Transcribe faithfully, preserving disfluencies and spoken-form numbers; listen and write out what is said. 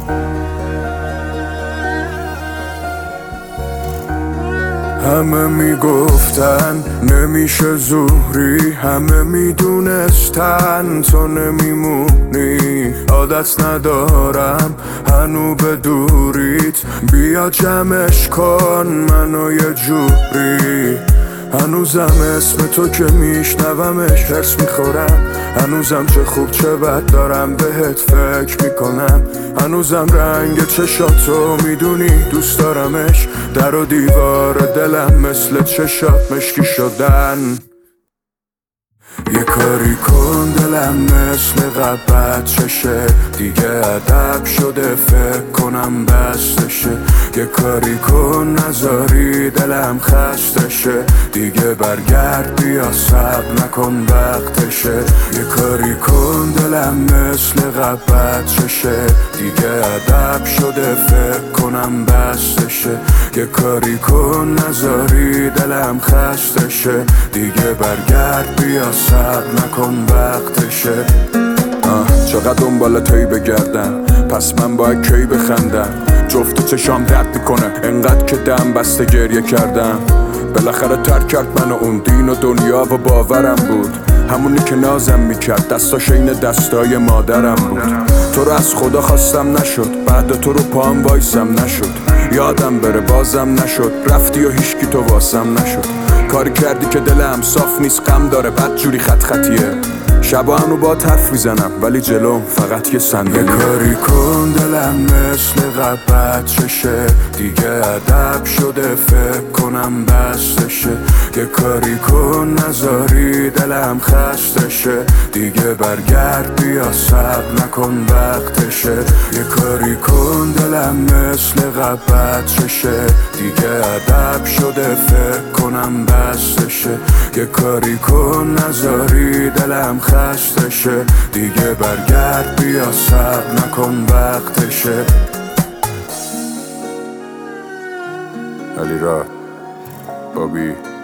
همه میگفتن نمیشه زوری، همه میدونستن تو نمیمونی. عادت ندارم هنو به دوریت، بیا جمعش کن منو یه جوری. هنوزم اسم تو که میشنومش حرص میخورم، هنوزم چه خوب چه بد دارم بهت فکر میکنم. هنوزم رنگ چشاتو میدونی دوست دارمش، در و دیوار دلم مثل چشات مشکی شدن. یه کاری کن دلم مثل قبط چشه، دیگه ادب شده فکر کنم بستشه. یه کاری کن نذاری دلم خسته شه، دیگه برگرد بیا صبر نکن وقتشه. یه کاری کن دلم مثل قبط چشه، دیگه ادب شده فکر کنم بستشه. یه کاری کن نذاری دلم خسته شه، دیگه برگرد بیا صبر نکن وقتشه. چقدر دنبال توی بگردم، پس من باید کی بخندم؟ جفت چشام درد میکنه انقدر که دم بسته گریه کردم. بالاخره ترک کرد منو اون دین و دنیا و باورم بود، همونی که نازم میکرد دستاش این دستای مادرم بود. تو رو از خدا خواستم نشد، بعد تو رو پام وایسم نشد. یادم بره بازم نشد، رفتی و هیچکی تو واسم نشد. کاری کردی که دلم صاف نیست غم داره بد جوری خط خطیه. شبا هنو با حرف میزنم ولی جلوم فقط یه صندلی. یه کاری کن دلم مثل قبط چشه، دیگه ادب شده فکر کنم بستشه. یه کاری کن نذاری دلم خسته شه، دیگه برگرد بیا صبر نکن وقتشه. یه کاری کن دلم مثل قبط چشه، دیگه ادب شده فکر کنم بستشه. یه کاری کن نذاری دلم خسته شه، دیگه برگرد بیا صبر نکن وقتشه. علی را بابی